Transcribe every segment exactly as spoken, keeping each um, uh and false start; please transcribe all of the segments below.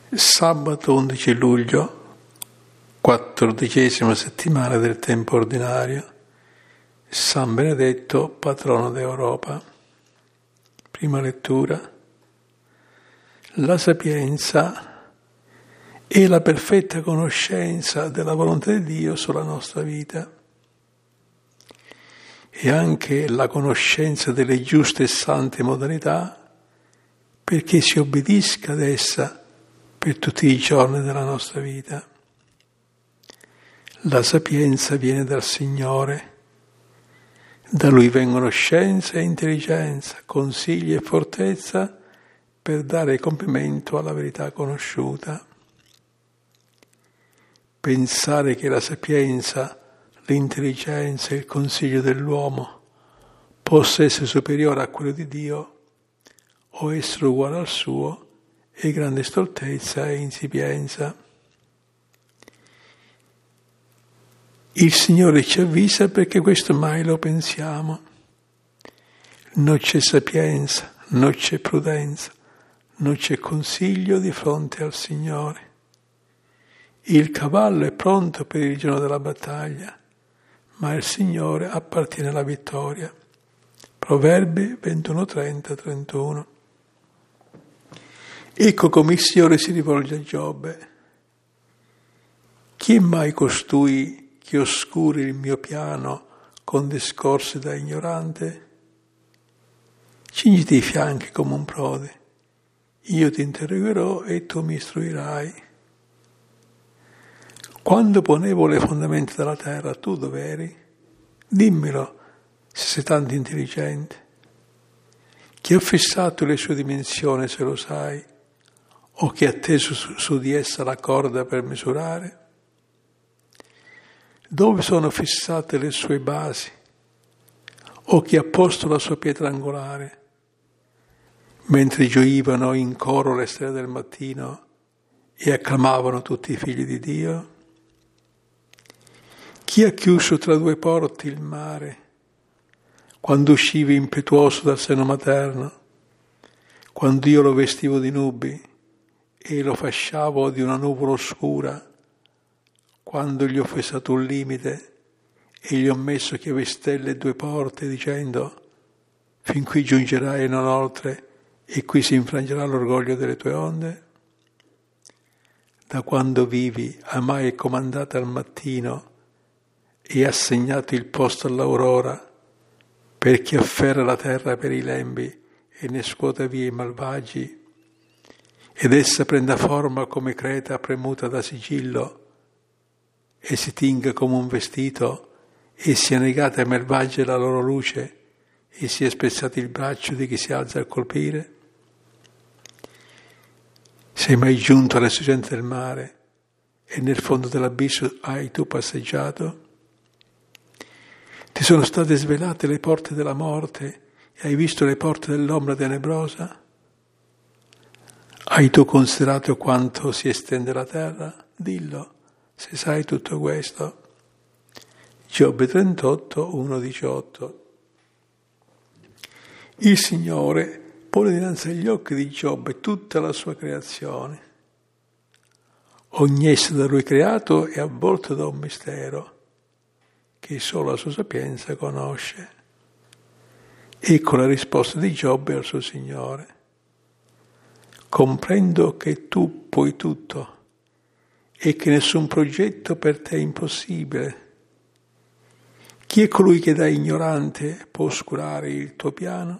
Sabato undici luglio, quattordicesima settimana del tempo ordinario, San Benedetto, patrono d'Europa. Prima lettura. La sapienza e la perfetta conoscenza della volontà di Dio sulla nostra vita e anche la conoscenza delle giuste e sante modalità perché si obbedisca ad essa per tutti i giorni della nostra vita. La sapienza viene dal Signore, da Lui vengono scienza e intelligenza, consigli e fortezza per dare compimento alla verità conosciuta. Pensare che la sapienza, l'intelligenza e il consiglio dell'uomo possa essere superiore a quello di Dio o essere uguale al suo è grande stoltezza e insipienza. Il Signore ci avvisa perché questo mai lo pensiamo. Non c'è sapienza, non c'è prudenza, non c'è consiglio di fronte al Signore. Il cavallo è pronto per il giorno della battaglia, ma il Signore appartiene alla vittoria. Proverbi ventuno, trenta, trentuno. Ecco come il Signore si rivolge a Giobbe. Chi è mai costui che oscuri il mio piano con discorsi da ignorante? Cingiti i fianchi come un prode. Io ti interrogherò e tu mi istruirai. Quando ponevo le fondamenta della terra, tu dov'eri? Dimmelo, se sei tanto intelligente. Chi ha fissato le sue dimensioni, se lo sai? O chi ha teso su, su di essa la corda per misurare? Dove sono fissate le sue basi? O chi ha posto la sua pietra angolare? Mentre gioivano in coro le stelle del mattino e acclamavano tutti i figli di Dio? Chi ha chiuso tra due porti il mare, quando uscivi impetuoso dal seno materno, quando io lo vestivo di nubi e lo fasciavo di una nuvola oscura, quando gli ho fissato un limite e gli ho messo chiave stelle e due porte, dicendo: fin qui giungerai e non oltre, e qui si infrangerà l'orgoglio delle tue onde? Da quando vivi, hai mai comandato al mattino e assegnato il posto all'aurora, per chi afferra la terra per i lembi e ne scuota via i malvagi, ed essa prenda forma come creta premuta da sigillo, e si tinga come un vestito, e sia negata ai malvagi la loro luce, e sia spezzato il braccio di chi si alza a colpire? Sei mai giunto alle sorgenti del mare, e nel fondo dell'abisso hai tu passeggiato? Ti sono state svelate le porte della morte, e hai visto le porte dell'ombra tenebrosa? Hai tu considerato quanto si estende la terra? Dillo, se sai tutto questo. Giobbe trentotto, uno, diciotto. Il Signore pone dinanzi agli occhi di Giobbe tutta la sua creazione. Ogni essere da Lui creato è avvolto da un mistero che solo la sua sapienza conosce. Ecco la risposta di Giobbe al suo Signore. Comprendo che tu puoi tutto e che nessun progetto per te è impossibile. Chi è colui che da ignorante può oscurare il tuo piano?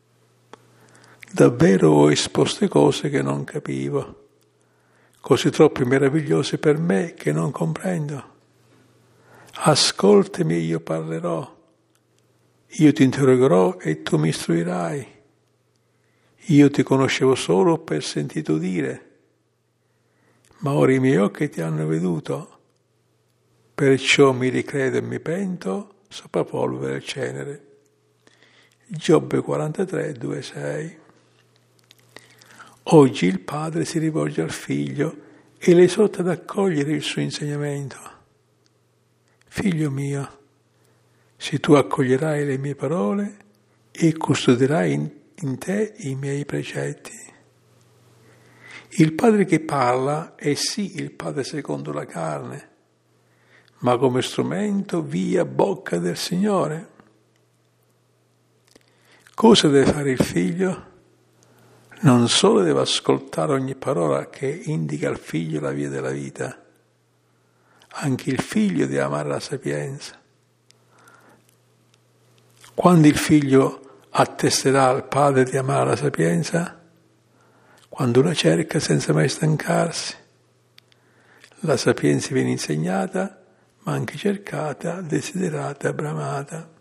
Davvero ho esposte cose che non capivo, cose troppo meravigliose per me che non comprendo. Ascoltami e io parlerò, io ti interrogerò e tu mi istruirai. Io ti conoscevo solo per sentito dire, ma ora i miei occhi ti hanno veduto, perciò mi ricredo e mi pento sopra polvere e cenere. Giobbe quarantatré, due, sei. Oggi il padre si rivolge al figlio e le esorta ad accogliere il suo insegnamento. Figlio mio, se tu accoglierai le mie parole e custodierai in in te i miei precetti. Il Padre che parla è sì il Padre secondo la carne, ma come strumento via bocca del Signore. Cosa deve fare il Figlio? Non solo deve ascoltare ogni parola che indica al Figlio la via della vita, anche il Figlio deve amare la sapienza. Quando il Figlio attesterà al Padre di amare la sapienza? Quando la cerca senza mai stancarsi. La sapienza viene insegnata, ma anche cercata, desiderata, bramata.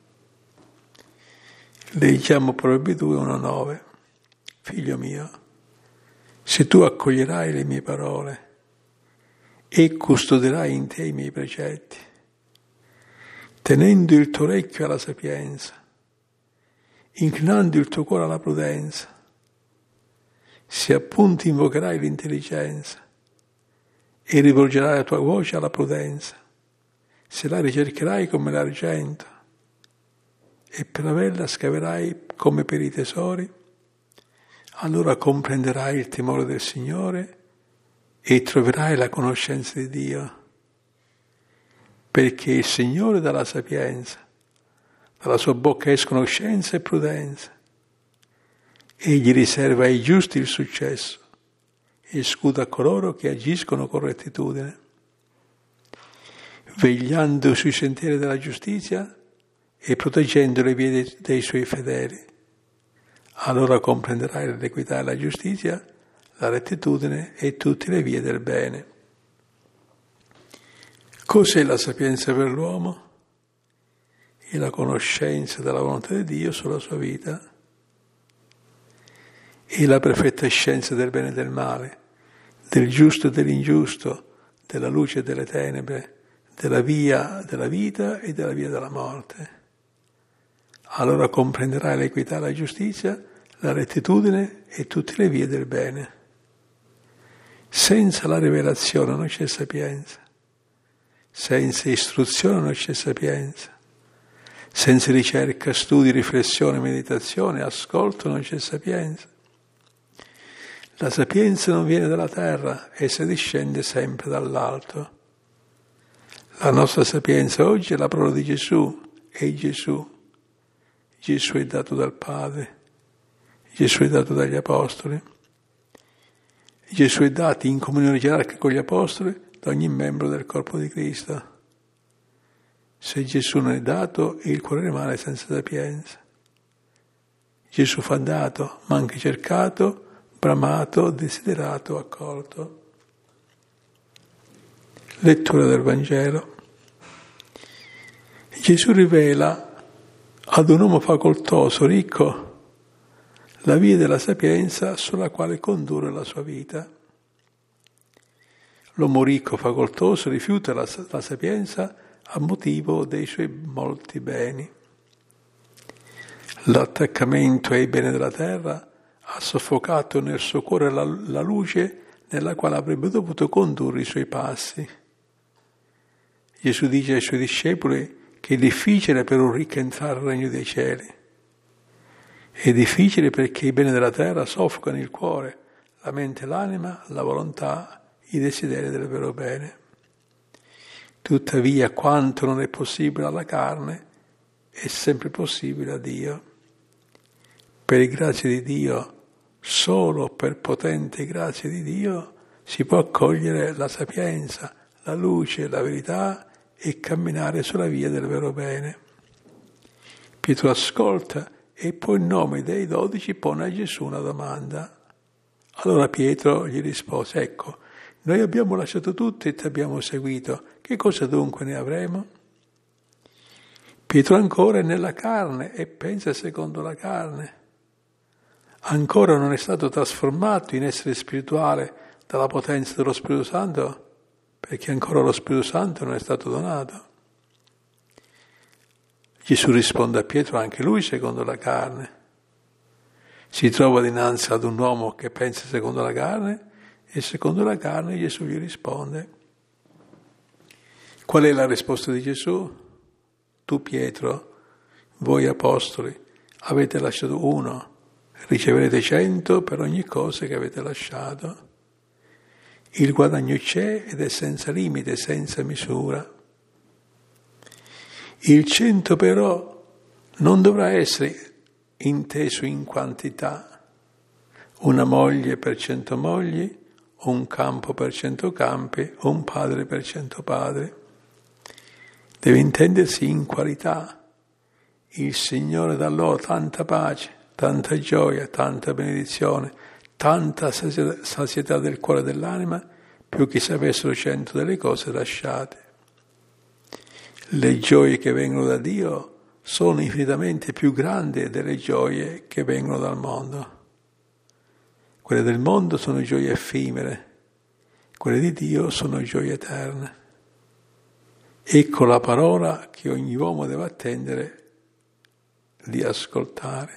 Leggiamo Proverbi due, uno nove. Figlio mio, se tu accoglierai le mie parole e custodirai in te i miei precetti, tenendo il tuo orecchio alla sapienza, inclinando il tuo cuore alla prudenza, se appunto invocherai l'intelligenza e rivolgerai la tua voce alla prudenza, se la ricercherai come l'argento e per averla scaverai come per i tesori, allora comprenderai il timore del Signore e troverai la conoscenza di Dio, perché il Signore dà la sapienza, dalla sua bocca escono scienza e prudenza. Egli riserva ai giusti il successo e scuda coloro che agiscono con rettitudine. Vegliando sui sentieri della giustizia e proteggendo le vie dei, dei suoi fedeli, allora comprenderai l'equità e la giustizia, la rettitudine e tutte le vie del bene. Cos'è la sapienza per l'uomo? È la conoscenza della volontà di Dio sulla sua vita. È la perfetta scienza del bene e del male, del giusto e dell'ingiusto, della luce e delle tenebre, della via della vita e della via della morte. Allora comprenderai l'equità, la giustizia, la rettitudine e tutte le vie del bene. Senza la rivelazione non c'è sapienza, senza istruzione non c'è sapienza, senza ricerca, studi, riflessione, meditazione, ascolto non c'è sapienza. La sapienza non viene dalla terra, essa discende sempre dall'alto. La nostra sapienza oggi è la parola di Gesù, è Gesù. Gesù è dato dal Padre, Gesù è dato dagli Apostoli, Gesù è dato in comunione gerarchica con gli Apostoli da ogni membro del corpo di Cristo. Se Gesù non è dato, il cuore rimane senza sapienza. Gesù fa dato, ma anche cercato, bramato, desiderato, accolto. Lettura del Vangelo. Gesù rivela ad un uomo facoltoso, ricco, la via della sapienza sulla quale condurre la sua vita. L'uomo ricco, facoltoso, rifiuta la, la sapienza a motivo dei suoi molti beni. L'attaccamento ai beni della terra ha soffocato nel suo cuore la, la luce nella quale avrebbe dovuto condurre i suoi passi. Gesù dice ai suoi discepoli che è difficile per un ricco entrare al regno dei cieli. È difficile perché i beni della terra soffocano il cuore, la mente, l'anima, la volontà, i desideri del vero bene. Tuttavia, quanto non è possibile alla carne, è sempre possibile a Dio. Per grazia di Dio, solo per potente grazia di Dio, si può accogliere la sapienza, la luce, la verità e camminare sulla via del vero bene. Pietro ascolta e poi in nome dei dodici pone a Gesù una domanda. Allora Pietro gli rispose: ecco, noi abbiamo lasciato tutto e ti abbiamo seguito, che cosa dunque ne avremo? Pietro ancora è nella carne e pensa secondo la carne. Ancora non è stato trasformato in essere spirituale dalla potenza dello Spirito Santo, perché ancora lo Spirito Santo non è stato donato. Gesù risponde a Pietro, anche lui secondo la carne. Si trova dinanzi ad un uomo che pensa secondo la carne e secondo la carne Gesù gli risponde. Qual è la risposta di Gesù? Tu Pietro, voi apostoli, avete lasciato uno, riceverete cento per ogni cosa che avete lasciato. Il guadagno c'è ed è senza limite, senza misura. Il cento però non dovrà essere inteso in quantità. Una moglie per cento mogli, un campo per cento campi, un padre per cento padri. Deve intendersi in qualità. Il Signore dà loro tanta pace, tanta gioia, tanta benedizione, tanta sazietà del cuore e dell'anima, più che se avessero cento delle cose lasciate. Le gioie che vengono da Dio sono infinitamente più grandi delle gioie che vengono dal mondo. Quelle del mondo sono gioie effimere, quelle di Dio sono gioie eterne. Ecco la parola che ogni uomo deve attendere di ascoltare.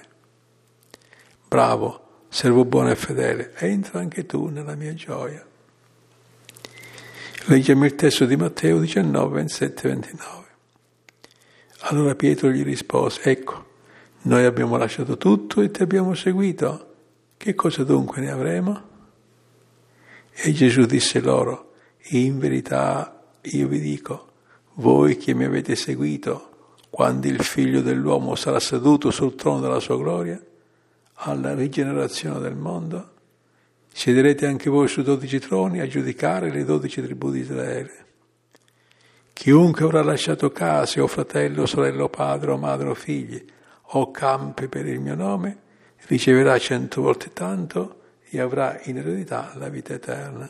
Bravo, servo buono e fedele, entra anche tu nella mia gioia. Leggiamo il testo di Matteo diciannove, ventisette ventinove. Allora Pietro gli rispose: ecco, noi abbiamo lasciato tutto e ti abbiamo seguito. Che cosa dunque ne avremo? E Gesù disse loro: in verità io vi dico, voi che mi avete seguito, quando il Figlio dell'uomo sarà seduto sul trono della sua gloria, alla rigenerazione del mondo, siederete anche voi su dodici troni a giudicare le dodici tribù di Israele. Chiunque avrà lasciato case o fratello o sorella o padre o madre o figli o campi per il mio nome, riceverà cento volte tanto e avrà in eredità la vita eterna.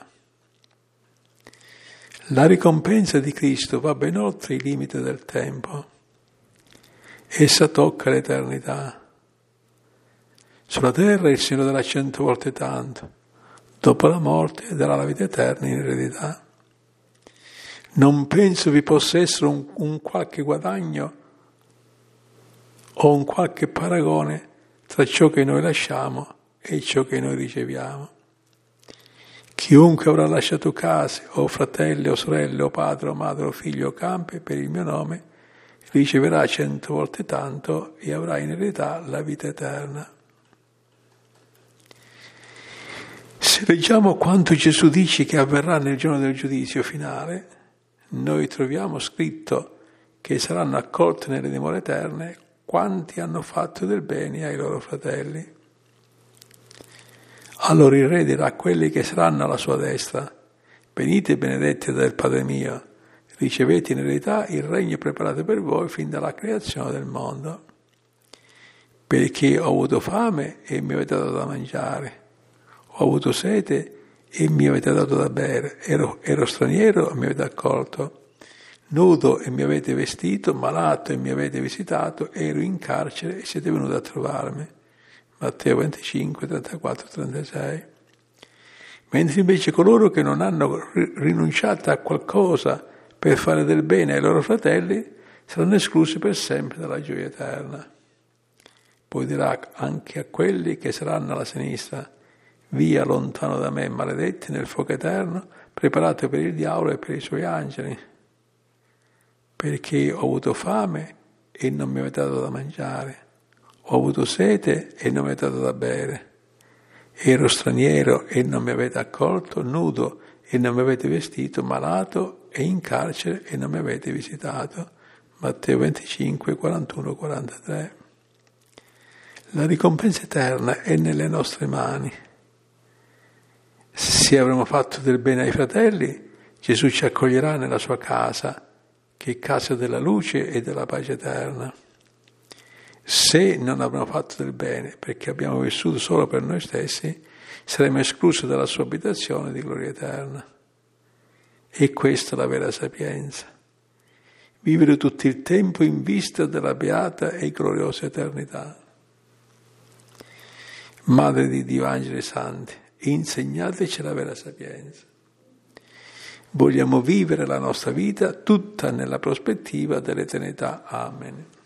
La ricompensa di Cristo va ben oltre i limiti del tempo. Essa tocca l'eternità. Sulla terra il Signore darà cento volte tanto, dopo la morte darà la vita eterna in eredità. Non penso vi possa essere un, un qualche guadagno o un qualche paragone tra ciò che noi lasciamo e ciò che noi riceviamo. Chiunque avrà lasciato case o fratelli o sorelle o padre o madre o figlio o campi per il mio nome riceverà cento volte tanto e avrà in eredità la vita eterna. Se leggiamo quanto Gesù dice che avverrà nel giorno del giudizio finale, noi troviamo scritto che saranno accolti nelle dimore eterne quanti hanno fatto del bene ai loro fratelli. Allora il Re dirà a quelli che saranno alla sua destra: venite benedetti del Padre mio, ricevete in eredità il regno preparato per voi fin dalla creazione del mondo. Perché ho avuto fame e mi avete dato da mangiare, ho avuto sete e mi avete dato da bere, ero, ero straniero e mi avete accolto, nudo e mi avete vestito, malato e mi avete visitato, ero in carcere e siete venuti a trovarmi. Matteo venticinque, trentaquattro, trentasei. Mentre invece coloro che non hanno rinunciato a qualcosa per fare del bene ai loro fratelli saranno esclusi per sempre dalla gioia eterna. Poi dirà anche a quelli che saranno alla sinistra: via lontano da me, maledetti, nel fuoco eterno, preparato per il diavolo e per i suoi angeli. Perché ho avuto fame e non mi avete dato da mangiare, ho avuto sete e non mi avete dato da bere, ero straniero e non mi avete accolto, nudo e non mi avete vestito, malato e in carcere e non mi avete visitato. Matteo venticinque, quarantuno, quarantatré. La ricompensa eterna è nelle nostre mani. Se avremo fatto del bene ai fratelli, Gesù ci accoglierà nella sua casa, che è casa della luce e della pace eterna. Se non avremo fatto del bene, perché abbiamo vissuto solo per noi stessi, saremo esclusi dalla sua abitazione di gloria eterna. E questa è la vera sapienza. Vivere tutto il tempo in vista della beata e gloriosa eternità. Madre di Dio, angeli santi, insegnateci la vera sapienza. Vogliamo vivere la nostra vita tutta nella prospettiva dell'eternità. Amen.